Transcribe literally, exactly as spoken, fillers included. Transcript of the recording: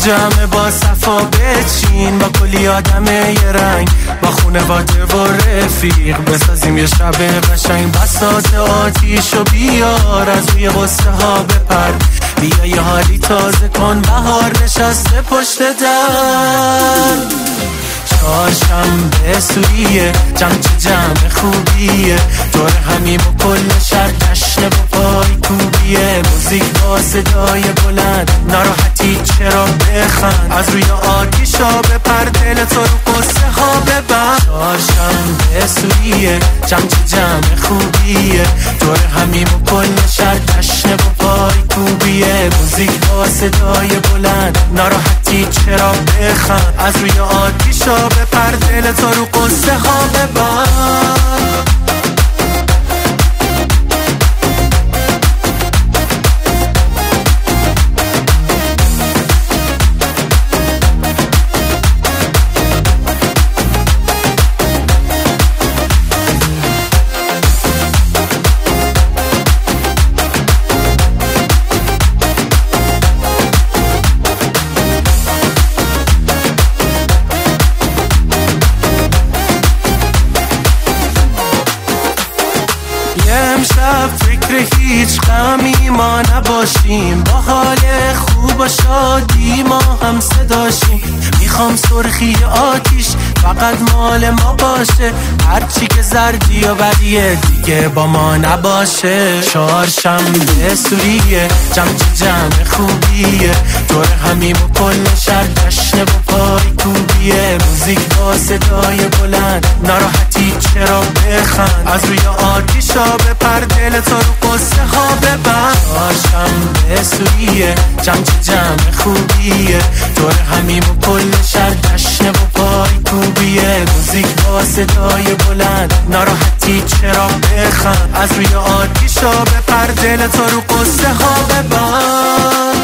جمع با صفا بچین، با کلی آدم یه رنگ، با خونواده و رفیق بسازیم یه شب قشنگ. بساط آتیشو بیار از روی قصه ها بپر، بیا یه حالی تازه کن، بهار نشسته پشت در. چهارشنبه سوریه، جمع چه جمع خوبیه، دور همیم و کل شهر جشن با پای کوبیه. موزیک با صدای بلند، ناراحتی چرا بخند، از روی آتیشا بپر، دل تو رو قصه ها ببند. چهارشنبه سوریه، جمع چه جمع خوبیه، دور همیم و کل شهر جشن با پای کوبیه. موزیک با صدای بلند، ناراحتی چرا بخند، از روی آتیشا بپر، دل تو رو قصه ها ببند. امشب فکر هیچ غمی ما نباشیم، با حال خوب و شادی ما هم صداشیم. میخوام سرخی آتیش فقط مال ما باشه، هرچی که زردی و بدیه دیگه با ما نباشه. چهارشنبه سوریه، جمع چه جمع خوبیه، دور همیم و کل شهر جشن با پای کوبیه. موزیک با صدای بلند، ناراحتی چرا بخند، از روی آتیشا بپر، دل تو رو قصه ها ببند. چهارشنبه سوریه، جمع چه جمع خوبیه، دور همیم و کل شهر جشن با پای کوبیه. موزیک با صدای بلند، ناراحتی چرا بخند، از روی آتیشا بپر، دل تو رو قصه ها ببند.